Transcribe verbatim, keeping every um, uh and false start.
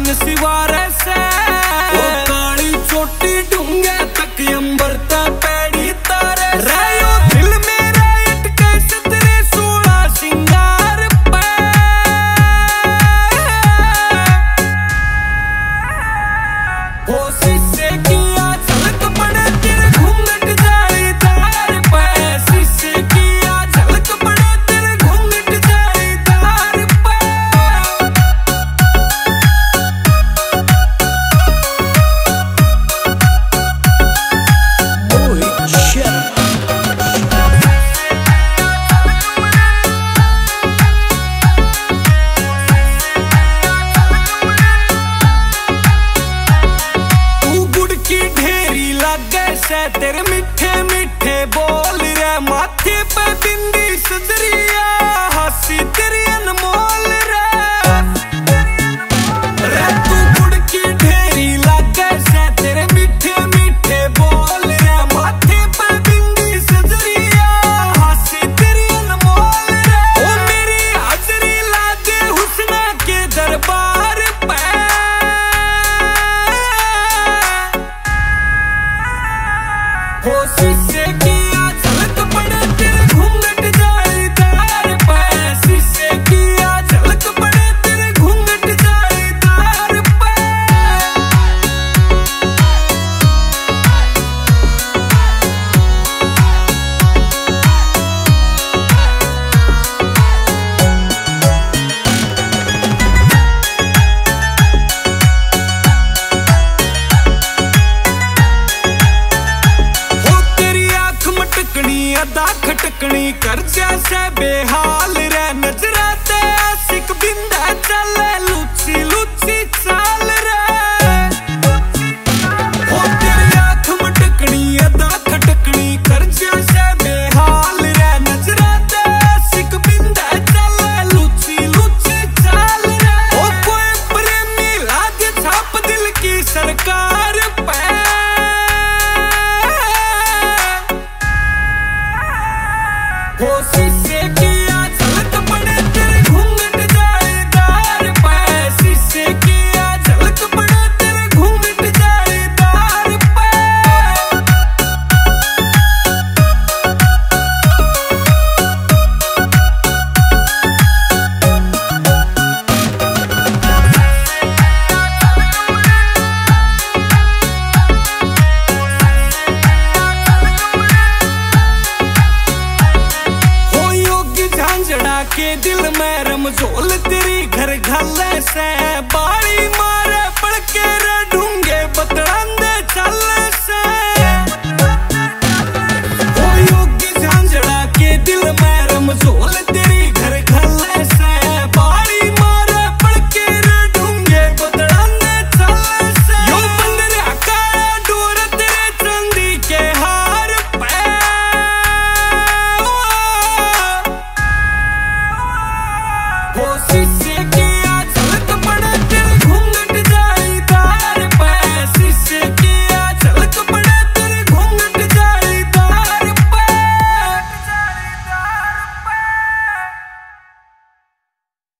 मन सिवारे से ओ काली चोटी ढूंगे तक अंबरता पैड़ी तारे रहो दिल मेरा अटके सतरे सोलह सिंगार पे हो शीशे किया झलक पड़े तेरे घूंघट जालीदार पे शीशे किया झलक पड़े तेरे घूंघट जालीदार पे तेरे मीठे मीठे बोल रे माथे पे बिंदी सजरिया हंसी तेरी अनमोल रे रे तू गुड़ की ढेरी लागे से तेरे मीठे मीठे बोल रे माथे पे बिंदी सजरिया हंसी तेरी अनमोल रे ओ मेरी हाजरी लागे हुस्ना के दरबार पे हो शीशे किया झलक पड़े तेरे घूंघट जालीदार पे शीशे किया झलक पड़े तेरे घूंघट जालीदार पे अदा खटकनी कर जैसे बेहाल रे नजरा ते आशिक बिंदा चले लुची लुची चाल रे हो तेरी आँख मटकनी अदा खटकनी कर जैसे बेहाल रे नजरा ते आशिक बिंदा चले लुची लुची चाल रे ओ कोई प्रेमी लागे छाप दिल की सरकार पे हो शीशे किया झलक पड़े तेरे घूंघट जालीदार पे शीशे किया झलक पड़े तेरे घूंघट जालीदार पे के दिल में रमझोल तेरी घर घाले से